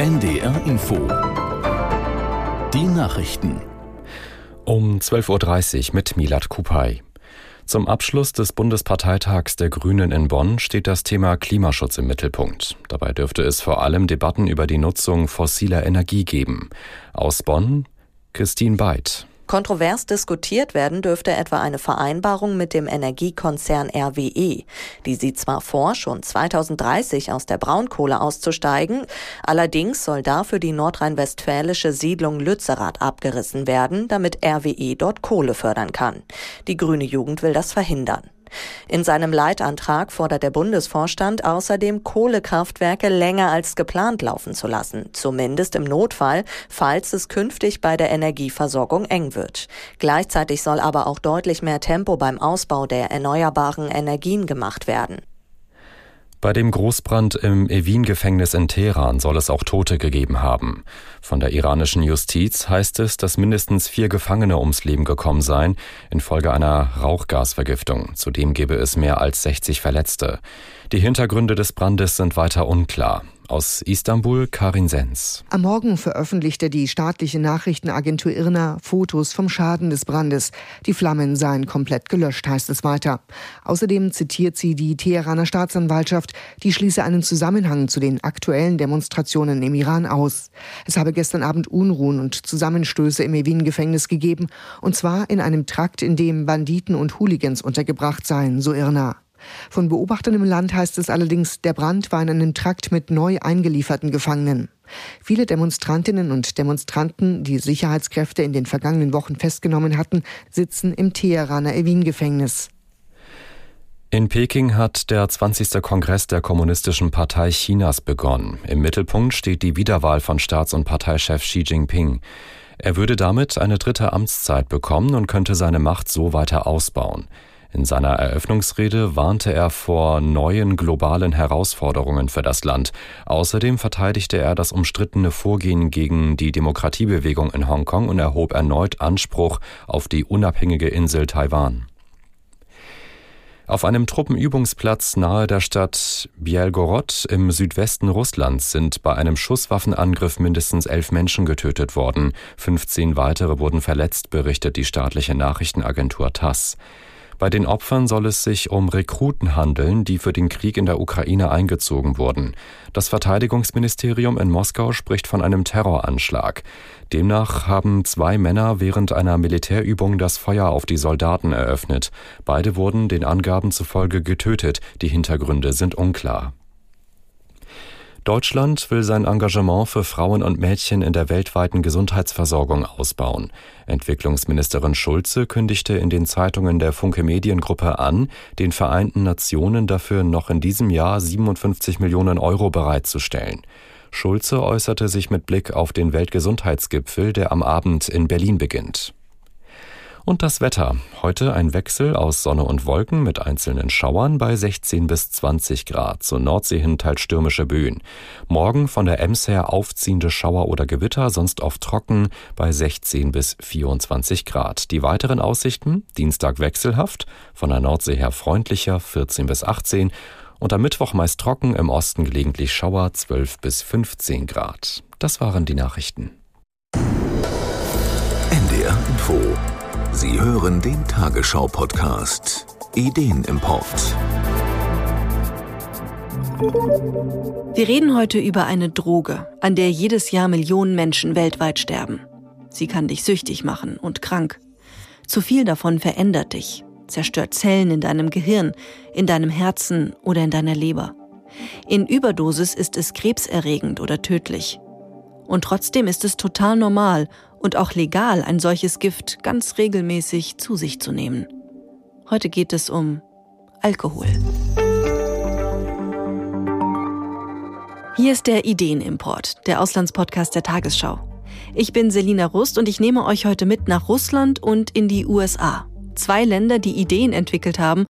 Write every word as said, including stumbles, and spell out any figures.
N D R Info. Die Nachrichten. Um zwölf Uhr dreißig mit Milad Kupay. Zum Abschluss des Bundesparteitags der Grünen in Bonn steht das Thema Klimaschutz im Mittelpunkt. Dabei dürfte es vor allem Debatten über die Nutzung fossiler Energie geben. Aus Bonn, Christine Beid. Kontrovers diskutiert werden dürfte etwa eine Vereinbarung mit dem Energiekonzern R W E. Die sieht zwar vor, schon zweitausenddreißig aus der Braunkohle auszusteigen, allerdings soll dafür die nordrhein-westfälische Siedlung Lützerath abgerissen werden, damit R W E dort Kohle fördern kann. Die grüne Jugend will das verhindern. In seinem Leitantrag fordert der Bundesvorstand außerdem, Kohlekraftwerke länger als geplant laufen zu lassen, zumindest im Notfall, falls es künftig bei der Energieversorgung eng wird. Gleichzeitig soll aber auch deutlich mehr Tempo beim Ausbau der erneuerbaren Energien gemacht werden. Bei dem Großbrand im Evin-Gefängnis in Teheran soll es auch Tote gegeben haben. Von der iranischen Justiz heißt es, dass mindestens vier Gefangene ums Leben gekommen seien, infolge einer Rauchgasvergiftung. Zudem gebe es mehr als sechzig Verletzte. Die Hintergründe des Brandes sind weiter unklar. Aus Istanbul, Karin Sens. Am Morgen veröffentlichte die staatliche Nachrichtenagentur I R N A Fotos vom Schaden des Brandes. Die Flammen seien komplett gelöscht, heißt es weiter. Außerdem zitiert sie die Teheraner Staatsanwaltschaft, die schließe einen Zusammenhang zu den aktuellen Demonstrationen im Iran aus. Es habe gestern Abend Unruhen und Zusammenstöße im Evin-Gefängnis gegeben, und zwar in einem Trakt, in dem Banditen und Hooligans untergebracht seien, so I R N A. Von Beobachtern im Land heißt es allerdings, der Brand war in einem Trakt mit neu eingelieferten Gefangenen. Viele Demonstrantinnen und Demonstranten, die Sicherheitskräfte in den vergangenen Wochen festgenommen hatten, sitzen im Teheraner Evin-Gefängnis. In Peking hat der zwanzigste Kongress der Kommunistischen Partei Chinas begonnen. Im Mittelpunkt steht die Wiederwahl von Staats- und Parteichef Xi Jinping. Er würde damit eine dritte Amtszeit bekommen und könnte seine Macht so weiter ausbauen. In seiner Eröffnungsrede warnte er vor neuen globalen Herausforderungen für das Land. Außerdem verteidigte er das umstrittene Vorgehen gegen die Demokratiebewegung in Hongkong und erhob erneut Anspruch auf die unabhängige Insel Taiwan. Auf einem Truppenübungsplatz nahe der Stadt Bjelgorod im Südwesten Russlands sind bei einem Schusswaffenangriff mindestens elf Menschen getötet worden. fünfzehn weitere wurden verletzt, berichtet die staatliche Nachrichtenagentur TASS. Bei den Opfern soll es sich um Rekruten handeln, die für den Krieg in der Ukraine eingezogen wurden. Das Verteidigungsministerium in Moskau spricht von einem Terroranschlag. Demnach haben zwei Männer während einer Militärübung das Feuer auf die Soldaten eröffnet. Beide wurden den Angaben zufolge getötet. Die Hintergründe sind unklar. Deutschland will sein Engagement für Frauen und Mädchen in der weltweiten Gesundheitsversorgung ausbauen. Entwicklungsministerin Schulze kündigte in den Zeitungen der Funke Mediengruppe an, den Vereinten Nationen dafür noch in diesem Jahr siebenundfünfzig Millionen Euro bereitzustellen. Schulze äußerte sich mit Blick auf den Weltgesundheitsgipfel, der am Abend in Berlin beginnt. Und das Wetter. Heute ein Wechsel aus Sonne und Wolken mit einzelnen Schauern bei sechzehn bis zwanzig Grad. Zur Nordsee hin teils stürmische Böen. Morgen von der Ems her aufziehende Schauer oder Gewitter, sonst oft trocken bei sechzehn bis vierundzwanzig Grad. Die weiteren Aussichten: Dienstag wechselhaft, von der Nordsee her freundlicher, vierzehn bis achtzehn. Und am Mittwoch meist trocken, im Osten gelegentlich Schauer, zwölf bis fünfzehn Grad. Das waren die Nachrichten. N D R Info. Sie hören den Tagesschau-Podcast Ideenimport. Wir reden heute über eine Droge, an der jedes Jahr Millionen Menschen weltweit sterben. Sie kann dich süchtig machen und krank. Zu viel davon verändert dich, zerstört Zellen in deinem Gehirn, in deinem Herzen oder in deiner Leber. In Überdosis ist es krebserregend oder tödlich. Und trotzdem ist es total normal und auch legal, ein solches Gift ganz regelmäßig zu sich zu nehmen. Heute geht es um Alkohol. Hier ist der Ideenimport, der Auslandspodcast der Tagesschau. Ich bin Selina Rust und ich nehme euch heute mit nach Russland und in die U S A. Zwei Länder, die Ideen entwickelt haben,